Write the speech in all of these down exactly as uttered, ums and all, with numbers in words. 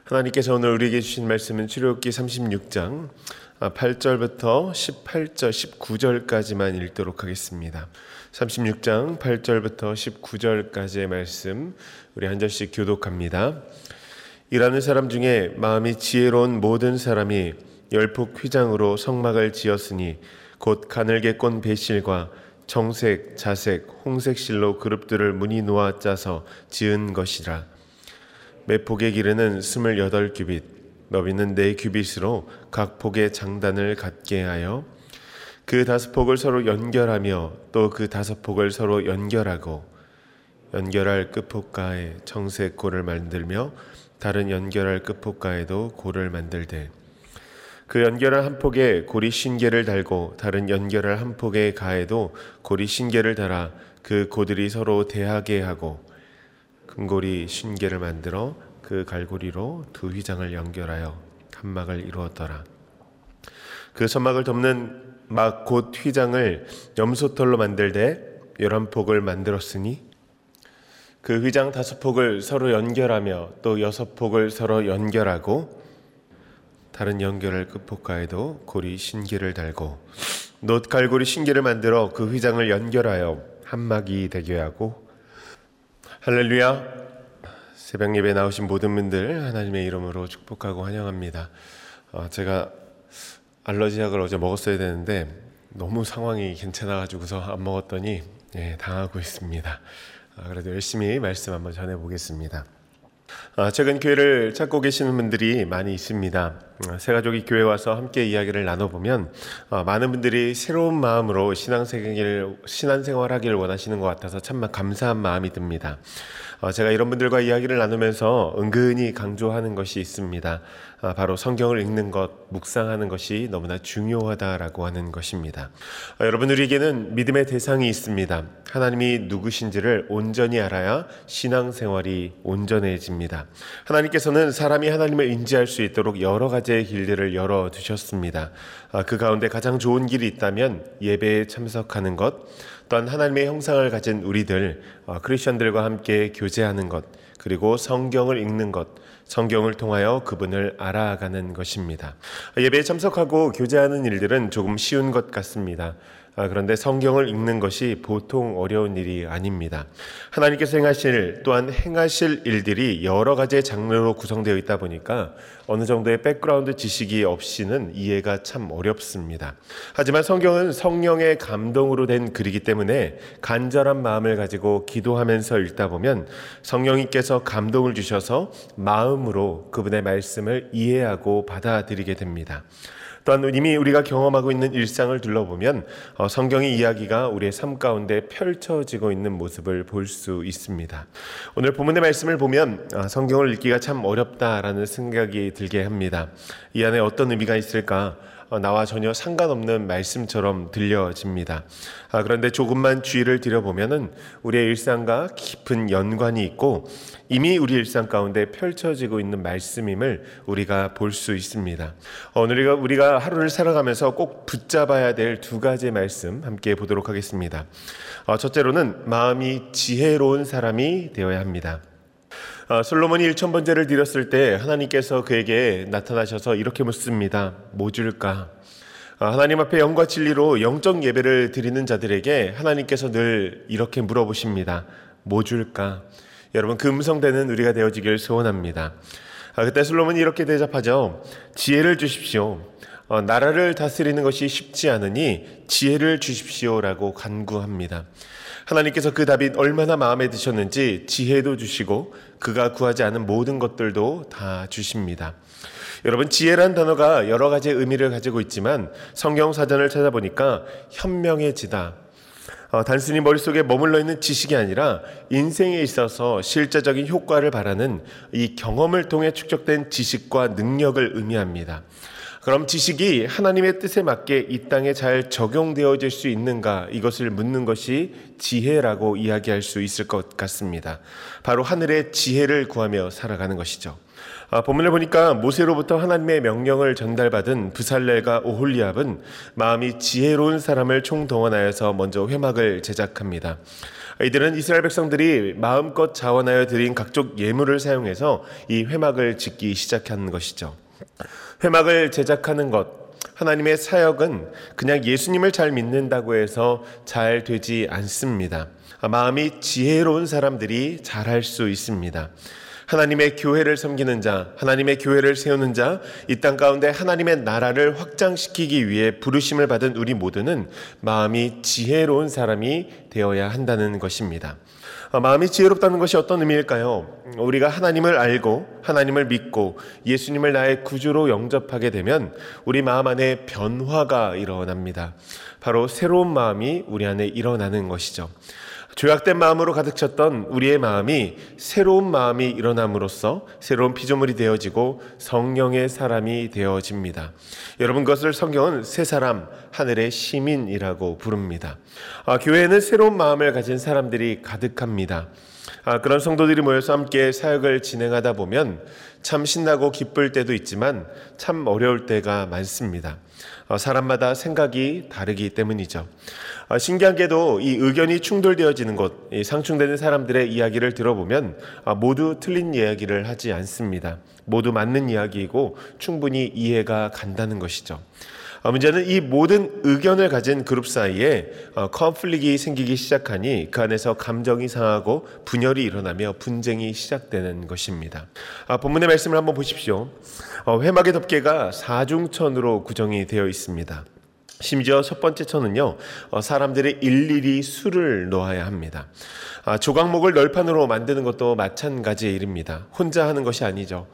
하나님께서 오늘 우리에게 주신 말씀은 출애굽기 삼십육 장 팔 절부터 십팔 절, 십구 절까지만 읽도록 하겠습니다. 삼십육 장 팔 절부터 십구 절까지의 말씀 우리 한 절씩 교독합니다. 일하는 사람 중에 마음이 지혜로운 모든 사람이 열폭 휘장으로 성막을 지었으니 곧 가늘게 꼰 배실과 정색, 자색, 홍색 실로 그룹들을 무늬 놓아 짜서 지은 것이라. 매 폭의 길이는 스물여덟 규빗, 너비는 네 규빗으로 각 폭의 장단을 갖게 하여 그 다섯 폭을 서로 연결하며 또 그 다섯 폭을 서로 연결하고 연결할 끝폭가에 정색 골을 만들며 다른 연결할 끝폭가에도 골을 만들되 그 연결한 한 폭에 고리 신개를 달고 다른 연결할 한 폭의 가에도 고리 신개를 달아 그 고들이 서로 대하게 하고 금고리 신개를 만들어 그 갈고리로 두 휘장을 연결하여 한막을 이루었더라. 그 선막을 덮는 막 곧 휘장을 염소털로 만들되 열한 폭을 만들었으니 그 휘장 다섯 폭을 서로 연결하며 또 여섯 폭을 서로 연결하고 다른 연결할 끝폭가에도 고리 신개를 달고 놋 갈고리 신개를 만들어 그 휘장을 연결하여 한막이 되게 하고. 할렐루야. 새벽 예배에 나오신 모든 분들 하나님의 이름으로 축복하고 환영합니다. 어, 제가 알러지약을 어제 먹었어야 되는데 너무 상황이 괜찮아가지고서 안 먹었더니 예, 당하고 있습니다. 아, 그래도 열심히 말씀 한번 전해보겠습니다. 아, 최근 교회를 찾고 계시는 분들이 많이 있습니다. 새가족이 교회 와서 함께 이야기를 나눠보면 어, 많은 분들이 새로운 마음으로 신앙생활, 신앙생활하기를 원하시는 것 같아서 참 감사한 마음이 듭니다. 어, 제가 이런 분들과 이야기를 나누면서 은근히 강조하는 것이 있습니다. 아, 바로 성경을 읽는 것, 묵상하는 것이 너무나 중요하다라고 하는 것입니다. 아, 여러분들에게는 믿음의 대상이 있습니다. 하나님이 누구신지를 온전히 알아야 신앙생활이 온전해집니다. 하나님께서는 사람이 하나님을 인지할 수 있도록 여러 가지의 길들을 열어두셨습니다. 아, 그 가운데 가장 좋은 길이 있다면 예배에 참석하는 것, 또한 하나님의 형상을 가진 우리들, 어, 크리스천들과 함께 교제하는 것, 그리고 성경을 읽는 것, 성경을 통하여 그분을 알아가는 것입니다. 예배에 참석하고 교제하는 일들은 조금 쉬운 것 같습니다. 아, 그런데 성경을 읽는 것이 보통 어려운 일이 아닙니다. 하나님께서 행하실 또한 행하실 일들이 여러 가지의 장르로 구성되어 있다 보니까 어느 정도의 백그라운드 지식이 없이는 이해가 참 어렵습니다. 하지만 성경은 성령의 감동으로 된 글이기 때문에 간절한 마음을 가지고 기도하면서 읽다 보면 성령님께서 감동을 주셔서 마음으로 그분의 말씀을 이해하고 받아들이게 됩니다. 또한 이미 우리가 경험하고 있는 일상을 둘러보면 성경의 이야기가 우리의 삶 가운데 펼쳐지고 있는 모습을 볼 수 있습니다. 오늘 본문의 말씀을 보면 성경을 읽기가 참 어렵다라는 생각이 들게 합니다. 이 안에 어떤 의미가 있을까? 나와 전혀 상관없는 말씀처럼 들려집니다. 아, 그런데 조금만 주의를 들여보면은 우리의 일상과 깊은 연관이 있고 이미 우리 일상 가운데 펼쳐지고 있는 말씀임을 우리가 볼 수 있습니다. 오늘 우리가, 우리가 하루를 살아가면서 꼭 붙잡아야 될 두 가지의 말씀 함께 보도록 하겠습니다. 어, 첫째로는 마음이 지혜로운 사람이 되어야 합니다. 아, 솔로몬이 일천번제를 드렸을 때 하나님께서 그에게 나타나셔서 이렇게 묻습니다. 뭐 줄까? 아, 하나님 앞에 영과 진리로 영적 예배를 드리는 자들에게 하나님께서 늘 이렇게 물어보십니다. 뭐 줄까? 여러분, 그 음성되는 우리가 되어지길 소원합니다. 아, 그때 솔로몬이 이렇게 대답하죠. 지혜를 주십시오. 어, 나라를 다스리는 것이 쉽지 않으니 지혜를 주십시오라고 간구합니다. 하나님께서 그 답이 얼마나 마음에 드셨는지 지혜도 주시고 그가 구하지 않은 모든 것들도 다 주십니다. 여러분, 지혜란 단어가 여러 가지의 의미를 가지고 있지만 성경 사전을 찾아보니까 현명해지다, 어, 단순히 머릿속에 머물러 있는 지식이 아니라 인생에 있어서 실제적인 효과를 바라는 이 경험을 통해 축적된 지식과 능력을 의미합니다. 그럼 지식이 하나님의 뜻에 맞게 이 땅에 잘 적용되어질 수 있는가, 이것을 묻는 것이 지혜라고 이야기할 수 있을 것 같습니다. 바로 하늘의 지혜를 구하며 살아가는 것이죠. 아, 본문을 보니까 모세로부터 하나님의 명령을 전달받은 브살렐과 오홀리압은 마음이 지혜로운 사람을 총동원하여서 먼저 회막을 제작합니다. 이들은 이스라엘 백성들이 마음껏 자원하여 드린 각종 예물을 사용해서 이 회막을 짓기 시작한 것이죠. 회막을 제작하는 것, 하나님의 사역은 그냥 예수님을 잘 믿는다고 해서 잘 되지 않습니다. 마음이 지혜로운 사람들이 잘할 수 있습니다. 하나님의 교회를 섬기는 자, 하나님의 교회를 세우는 자, 이 땅 가운데 하나님의 나라를 확장시키기 위해 부르심을 받은 우리 모두는 마음이 지혜로운 사람이 되어야 한다는 것입니다. 마음이 지혜롭다는 것이 어떤 의미일까요? 우리가 하나님을 알고 하나님을 믿고 예수님을 나의 구주로 영접하게 되면 우리 마음 안에 변화가 일어납니다. 바로 새로운 마음이 우리 안에 일어나는 것이죠. 죄악된 마음으로 가득 찼던 우리의 마음이 새로운 마음이 일어남으로써 새로운 피조물이 되어지고 성령의 사람이 되어집니다. 여러분, 그것을 성경은 새 사람, 하늘의 시민이라고 부릅니다. 아, 교회에는 새로운 마음을 가진 사람들이 가득합니다. 아, 그런 성도들이 모여서 함께 사역을 진행하다 보면 참 신나고 기쁠 때도 있지만 참 어려울 때가 많습니다. 어, 사람마다 생각이 다르기 때문이죠. 어, 신기하게도 이 의견이 충돌되어지는 것, 이 상충되는 사람들의 이야기를 들어보면 어, 모두 틀린 이야기를 하지 않습니다. 모두 맞는 이야기이고 충분히 이해가 간다는 것이죠. 어, 문제는 이 모든 의견을 가진 그룹 사이에 어, 컨플릭이 생기기 시작하니 그 안에서 감정이 상하고 분열이 일어나며 분쟁이 시작되는 것입니다. 아, 본문의 말씀을 한번 보십시오. 어, 회막의 덮개가 사중천으로 구성이 되어 있습니다. 심지어 첫 번째 천은요, 어, 사람들이 일일이 수를 놓아야 합니다. 아, 조각목을 널판으로 만드는 것도 마찬가지의 일입니다. 혼자 하는 것이 아니죠.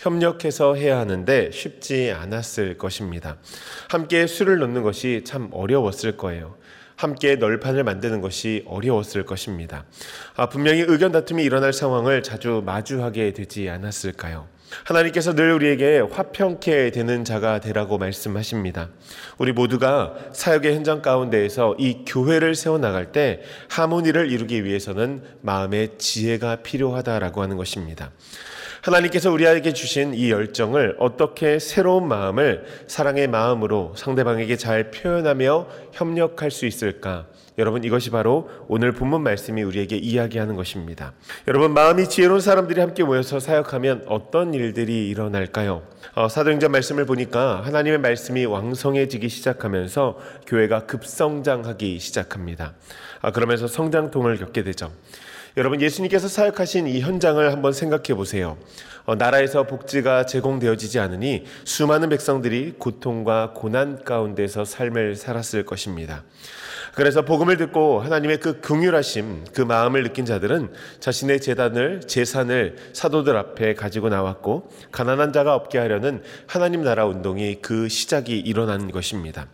협력해서 해야 하는데 쉽지 않았을 것입니다. 함께 수를 놓는 것이 참 어려웠을 거예요. 함께 널판을 만드는 것이 어려웠을 것입니다. 아, 분명히 의견 다툼이 일어날 상황을 자주 마주하게 되지 않았을까요? 하나님께서 늘 우리에게 화평케 되는 자가 되라고 말씀하십니다. 우리 모두가 사역의 현장 가운데에서 이 교회를 세워나갈 때 하모니를 이루기 위해서는 마음의 지혜가 필요하다라고 하는 것입니다. 하나님께서 우리에게 주신 이 열정을 어떻게 새로운 마음을 사랑의 마음으로 상대방에게 잘 표현하며 협력할 수 있을까? 여러분, 이것이 바로 오늘 본문 말씀이 우리에게 이야기하는 것입니다. 여러분, 마음이 지혜로운 사람들이 함께 모여서 사역하면 어떤 일들이 일어날까요? 어, 사도행전 말씀을 보니까 하나님의 말씀이 왕성해지기 시작하면서 교회가 급성장하기 시작합니다. 아, 그러면서 성장통을 겪게 되죠. 여러분, 예수님께서 사역하신 이 현장을 한번 생각해 보세요. 어, 나라에서 복지가 제공되어지지 않으니 수많은 백성들이 고통과 고난 가운데서 삶을 살았을 것입니다. 그래서 복음을 듣고 하나님의 그 긍휼하심, 그 마음을 느낀 자들은 자신의 재단을, 재산을 사도들 앞에 가지고 나왔고 가난한 자가 없게 하려는 하나님 나라 운동이 그 시작이 일어난 것입니다.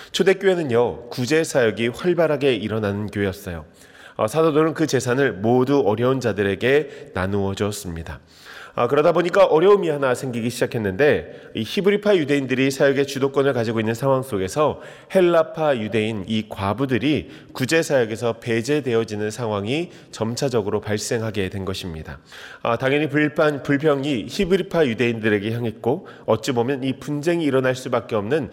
초대교회는요, 구제사역이 활발하게 일어나는 교회였어요. 어, 사도들은 그 재산을 모두 어려운 자들에게 나누어 주었습니다. 아, 그러다 보니까 어려움이 하나 생기기 시작했는데 이 히브리파 유대인들이 사역의 주도권을 가지고 있는 상황 속에서 헬라파 유대인 이 과부들이 구제사역에서 배제되어지는 상황이 점차적으로 발생하게 된 것입니다. 아, 당연히 불판, 불평이 히브리파 유대인들에게 향했고 어찌 보면 이 분쟁이 일어날 수밖에 없는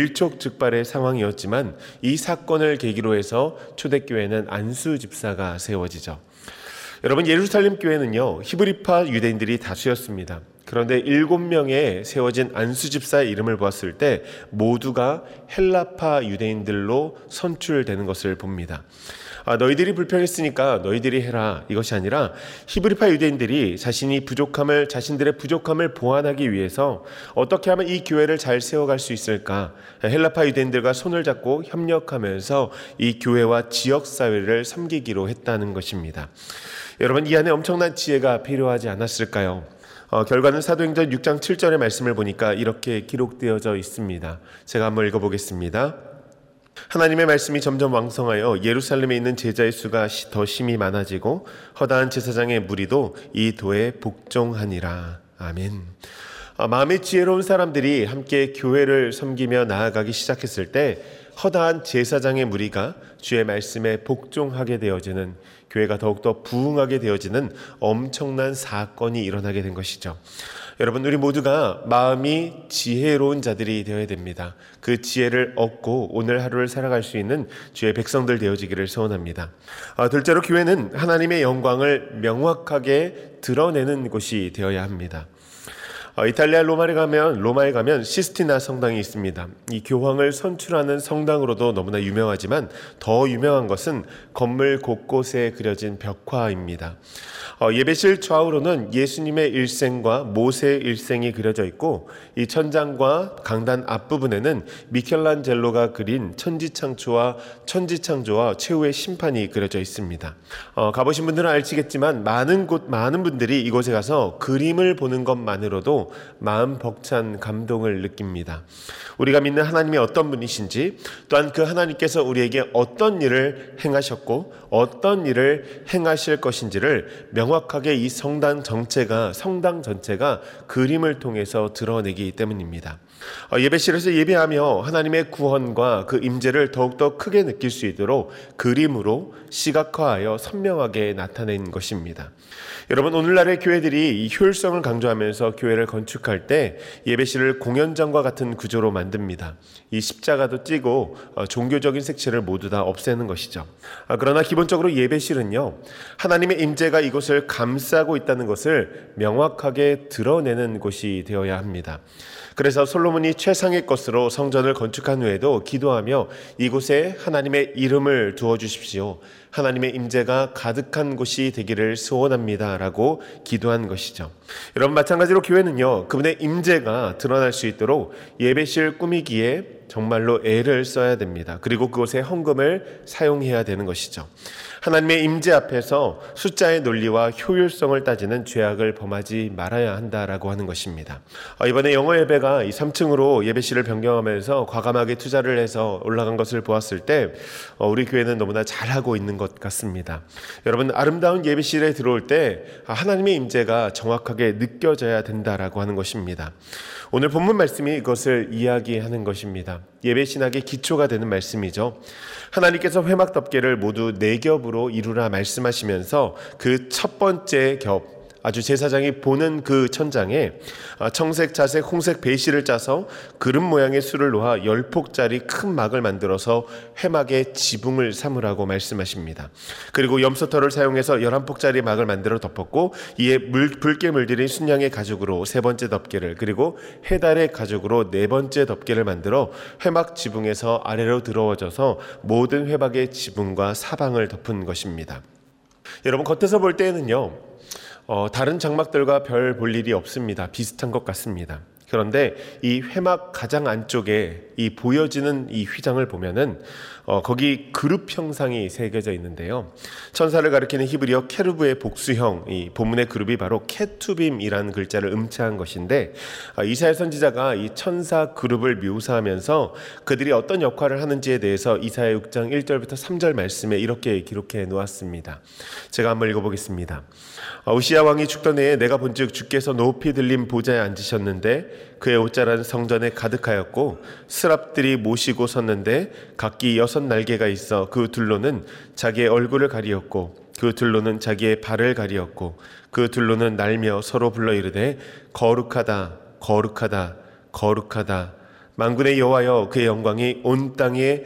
일촉즉발의 상황이었지만 이 사건을 계기로 해서 초대교회는 안수 집사가 세워지죠. 여러분, 예루살렘 교회는요, 히브리파 유대인들이 다수였습니다. 그런데 일곱 명의 세워진 안수집사의 이름을 보았을 때 모두가 헬라파 유대인들로 선출되는 것을 봅니다. 아, 너희들이 불평했으니까 너희들이 해라, 이것이 아니라 히브리파 유대인들이 자신이 부족함을 자신들의 부족함을 보완하기 위해서 어떻게 하면 이 교회를 잘 세워갈 수 있을까, 헬라파 유대인들과 손을 잡고 협력하면서 이 교회와 지역사회를 섬기기로 했다는 것입니다. 여러분, 이 안에 엄청난 지혜가 필요하지 않았을까요? 어, 결과는 사도행전 육 장 칠 절의 말씀을 보니까 이렇게 기록되어져 있습니다. 제가 한번 읽어보겠습니다. 하나님의 말씀이 점점 왕성하여 예루살렘에 있는 제자의 수가 더 심히 많아지고 허다한 제사장의 무리도 이 도에 복종하니라. 아멘. 아, 마음의 지혜로운 사람들이 함께 교회를 섬기며 나아가기 시작했을 때 허다한 제사장의 무리가 주의 말씀에 복종하게 되어지는, 교회가 더욱더 부흥하게 되어지는 엄청난 사건이 일어나게 된 것이죠. 여러분, 우리 모두가 마음이 지혜로운 자들이 되어야 됩니다. 그 지혜를 얻고 오늘 하루를 살아갈 수 있는 주의 백성들 되어지기를 소원합니다. 아, 둘째로 교회는 하나님의 영광을 명확하게 드러내는 곳이 되어야 합니다. 어, 이탈리아 로마에 가면 로마에 가면 시스티나 성당이 있습니다. 이 교황을 선출하는 성당으로도 너무나 유명하지만 더 유명한 것은 건물 곳곳에 그려진 벽화입니다. 어, 예배실 좌우로는 예수님의 일생과 모세의 일생이 그려져 있고, 이 천장과 강단 앞부분에는 미켈란젤로가 그린 천지창조와 천지창조와 최후의 심판이 그려져 있습니다. 어, 가보신 분들은 알지겠지만 많은 곳 많은 분들이 이곳에 가서 그림을 보는 것만으로도 마음 벅찬 감동을 느낍니다. 우리가 믿는 하나님이 어떤 분이신지, 또한 그 하나님께서 우리에게 어떤 일을 행하셨고 어떤 일을 행하실 것인지를 명확하게 이 성당 전체가 성당 전체가 그림을 통해서 드러내기 때문입니다. 예배실에서 예배하며 하나님의 구원과 그 임재를 더욱더 크게 느낄 수 있도록 그림으로 시각화하여 선명하게 나타낸 것입니다. 여러분, 오늘날의 교회들이 이 효율성을 강조하면서 교회를 건축할 때 예배실을 공연장과 같은 구조로 만듭니다. 이 십자가도 찌고 종교적인 색채를 모두 다 없애는 것이죠. 그러나 기본적으로 예배실은요, 하나님의 임재가 이곳을 감싸고 있다는 것을 명확하게 드러내는 곳이 되어야 합니다. 그래서 솔로몬이 최상의 것으로 성전을 건축한 후에도 기도하며 이곳에 하나님의 이름을 두어 주십시오, 하나님의 임재가 가득한 곳이 되기를 소원합니다 라고 기도한 것이죠. 여러분, 마찬가지로 교회는요, 그분의 임재가 드러날 수 있도록 예배실 꾸미기에 정말로 애를 써야 됩니다. 그리고 그곳에 헌금을 사용해야 되는 것이죠. 하나님의 임재 앞에서 숫자의 논리와 효율성을 따지는 죄악을 범하지 말아야 한다라고 하는 것입니다. 이번에 영어 예배가 이 삼 층으로 예배실을 변경하면서 과감하게 투자를 해서 올라간 것을 보았을 때 우리 교회는 너무나 잘하고 있는 것 같습니다. 여러분, 아름다운 예배실에 들어올 때 하나님의 임재가 정확하게 느껴져야 된다라고 하는 것입니다. 오늘 본문 말씀이 이것을 이야기하는 것입니다. 예배 신학의 기초가 되는 말씀이죠. 하나님께서 회막 덮개를 모두 네 겹으로 이루라 말씀하시면서 그 첫 번째 겹, 아주 제사장이 보는 그 천장에 청색, 자색, 홍색 베이시를 짜서 그릇 모양의 수를 놓아 열 폭짜리 큰 막을 만들어서 회막의 지붕을 삼으라고 말씀하십니다. 그리고 염소털을 사용해서 열한 폭짜리 막을 만들어 덮었고, 이에 물, 붉게 물들인 순양의 가죽으로 세 번째 덮개를, 그리고 해달의 가죽으로 네 번째 덮개를 만들어 회막 지붕에서 아래로 들어와져서 모든 회막의 지붕과 사방을 덮은 것입니다. 여러분, 겉에서 볼 때는요, 어, 다른 장막들과 별 볼 일이 없습니다. 비슷한 것 같습니다. 그런데 이 회막 가장 안쪽에 이 보여지는 이 휘장을 보면은 어, 거기 그룹 형상이 새겨져 있는데요. 천사를 가리키는 히브리어 케루브의 복수형, 이 본문의 그룹이 바로 케투빔이라는 글자를 음치한 것인데, 아, 이사야 선지자가 이 천사 그룹을 묘사하면서 그들이 어떤 역할을 하는지에 대해서 이사야 육 장 일 절부터 삼 절 말씀에 이렇게 기록해 놓았습니다. 제가 한번 읽어보겠습니다. 우시야 왕이 죽던 해에 내가 본즉 주께서 높이 들린 보좌에 앉으셨는데 그의 옷자락은 성전에 가득하였고, 스랍들이 모시고 섰는데 각기 여섯 날개가 있어 그 둘로는 자기의 얼굴을 가리었고 그 둘로는 자기의 발을 가리었고 그 둘로는 날며 서로 불러 이르되 거룩하다 거룩하다 거룩하다 만군의 여호와여, 그의 영광이 온 땅에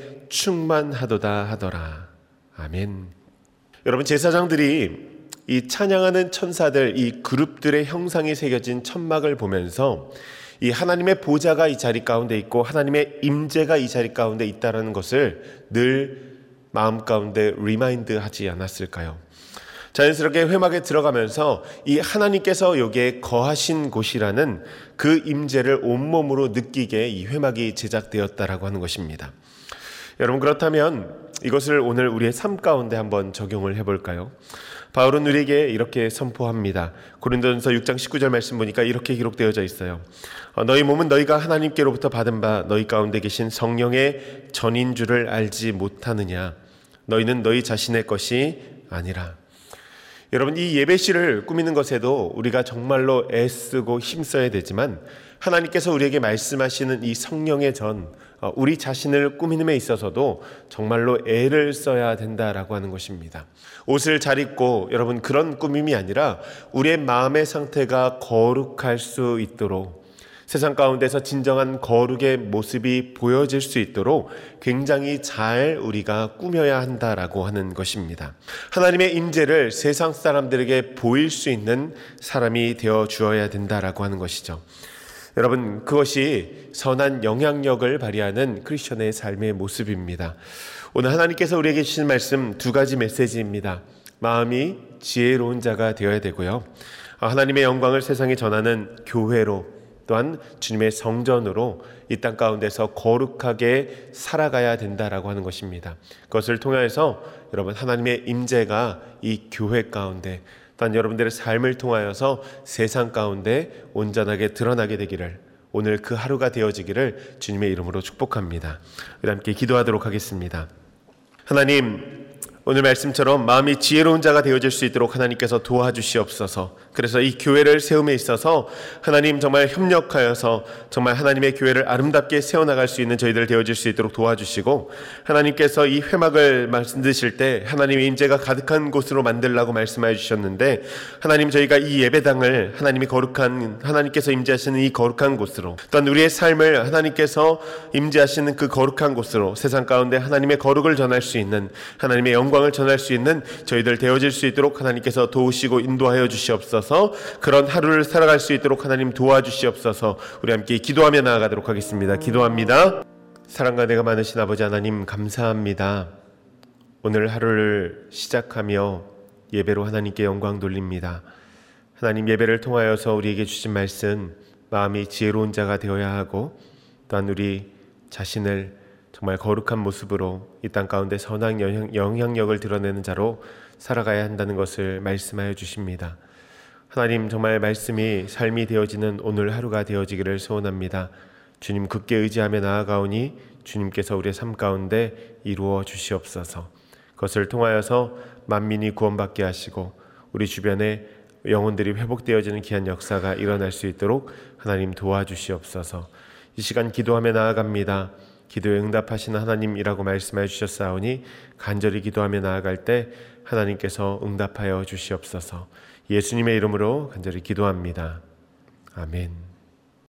충만하도다 하더라. 아멘. 여러분, 제사장들이 이 찬양하는 천사들, 이 그룹들의 형상이 새겨진 천막을 보면서 이 하나님의 보좌가 이 자리 가운데 있고 하나님의 임재가 이 자리 가운데 있다는 것을 늘 마음 가운데 리마인드 하지 않았을까요? 자연스럽게 회막에 들어가면서 이 하나님께서 여기에 거하신 곳이라는 그 임재를 온몸으로 느끼게 이 회막이 제작되었다라고 하는 것입니다. 여러분, 그렇다면 이것을 오늘 우리의 삶 가운데 한번 적용을 해볼까요? 바울은 우리에게 이렇게 선포합니다. 고린도전서 육 장 십구 절 말씀 보니까 이렇게 기록되어져 있어요. 너희 몸은 너희가 하나님께로부터 받은 바 너희 가운데 계신 성령의 전인 줄을 알지 못하느냐. 너희는 너희 자신의 것이 아니라. 여러분, 이 예배실을 꾸미는 것에도 우리가 정말로 애쓰고 힘써야 되지만 하나님께서 우리에게 말씀하시는 이 성령의 전, 우리 자신을 꾸미는 데 있어서도 정말로 애를 써야 된다라고 하는 것입니다. 옷을 잘 입고 여러분 그런 꾸밈이 아니라 우리의 마음의 상태가 거룩할 수 있도록, 세상 가운데서 진정한 거룩의 모습이 보여질 수 있도록 굉장히 잘 우리가 꾸며야 한다라고 하는 것입니다. 하나님의 임재를 세상 사람들에게 보일 수 있는 사람이 되어 주어야 된다라고 하는 것이죠. 여러분, 그것이 선한 영향력을 발휘하는 크리스천의 삶의 모습입니다. 오늘 하나님께서 우리에게 주신 말씀 두 가지 메시지입니다. 마음이 지혜로운 자가 되어야 되고요, 하나님의 영광을 세상에 전하는 교회로, 또한 주님의 성전으로 이 땅 가운데서 거룩하게 살아가야 된다라고 하는 것입니다. 그것을 통해서 여러분 하나님의 임재가 이 교회 가운데, 또한 여러분들의 삶을 통하여서 세상 가운데 온전하게 드러나게 되기를, 오늘 그 하루가 되어지기를 주님의 이름으로 축복합니다. 우리 함께 기도하도록 하겠습니다. 하나님, 오늘 말씀처럼 마음이 지혜로운 자가 되어질 수 있도록 하나님께서 도와주시옵소서. 그래서 이 교회를 세움에 있어서 하나님 정말 협력하여서 정말 하나님의 교회를 아름답게 세워나갈 수 있는 저희들 되어질 수 있도록 도와주시고, 하나님께서 이 회막을 만드실 때 하나님의 임재가 가득한 곳으로 만들라고 말씀해 주셨는데, 하나님 저희가 이 예배당을 하나님이 거룩한, 하나님께서 임재하시는 이 거룩한 곳으로, 또한 우리의 삶을 하나님께서 임재하시는 그 거룩한 곳으로 세상 가운데 하나님의 거룩을 전할 수 있는, 하나님의 영광을 전할 수 있는 저희들 되어질 수 있도록 하나님께서 도우시고 인도하여 주시옵소서. 그런 하루를 살아갈 수 있도록 하나님 도와주시옵소서. 우리 함께 기도하며 나아가도록 하겠습니다. 기도합니다. 사랑과 은혜가 많으신 아버지 하나님, 감사합니다. 오늘 하루를 시작하며 예배로 하나님께 영광 돌립니다. 하나님, 예배를 통하여서 우리에게 주신 말씀, 마음이 지혜로운 자가 되어야 하고, 또한 우리 자신을 정말 거룩한 모습으로 이 땅 가운데 선한 영향, 영향력을 드러내는 자로 살아가야 한다는 것을 말씀하여 주십니다. 하나님, 정말 말씀이 삶이 되어지는 오늘 하루가 되어지기를 소원합니다. 주님 굳게 의지하며 나아가오니 주님께서 우리의 삶 가운데 이루어 주시옵소서. 그것을 통하여서 만민이 구원받게 하시고 우리 주변에 영혼들이 회복되어지는 귀한 역사가 일어날 수 있도록 하나님 도와주시옵소서. 이 시간 기도하며 나아갑니다. 기도에 응답하시는 하나님이라고 말씀해 주셨사오니 간절히 기도하며 나아갈 때 하나님께서 응답하여 주시옵소서. 예수님의 이름으로 간절히 기도합니다. 아멘.